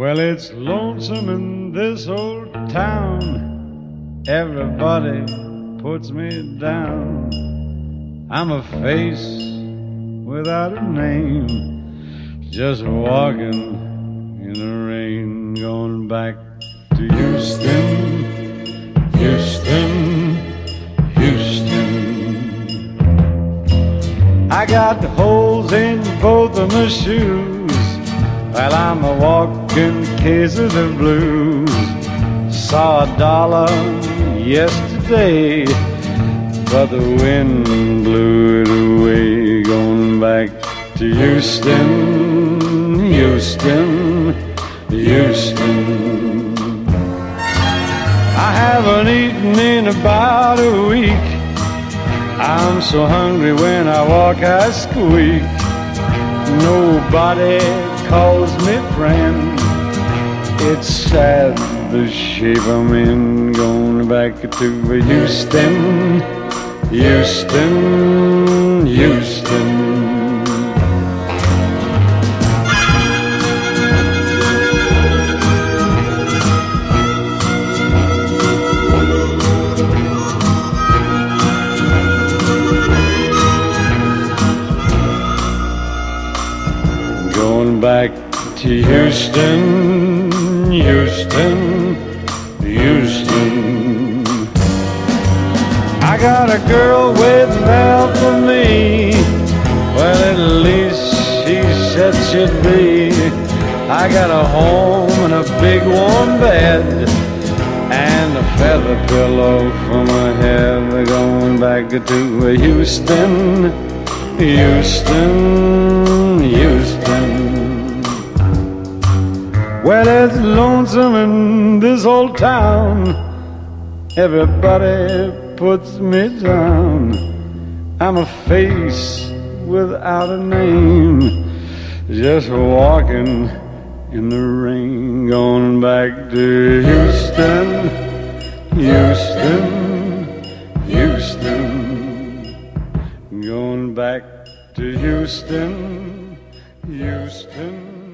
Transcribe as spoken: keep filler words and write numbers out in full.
Well, it's lonesome in this old town. Everybody puts me down. I'm a face without a name, just walking in the rain, going back to Houston, Houston, Houston. I got holes in both of my shoes, well, I'm a walking case of the blues. Saw a dollar yesterday, but the wind blew it away. Going back to Houston, Houston, Houston. I haven't eaten in about a week. I'm so hungry when I walk I squeak. Nobody calls me friend. It's sad the shape I'm in. Going back to Houston, Houston, Houston. Going back to Houston, Houston, Houston. I got a girl waiting out for me. Well, at least she said she'd be. I got a home and a big warm bed and a feather pillow for my head. Going back to Houston, Houston, Houston. Well, it's lonesome in this old town. Everybody puts me down. I'm a face without a name, just walking in the rain. Going back to Houston, Houston, Houston. Going back to Houston, Houston.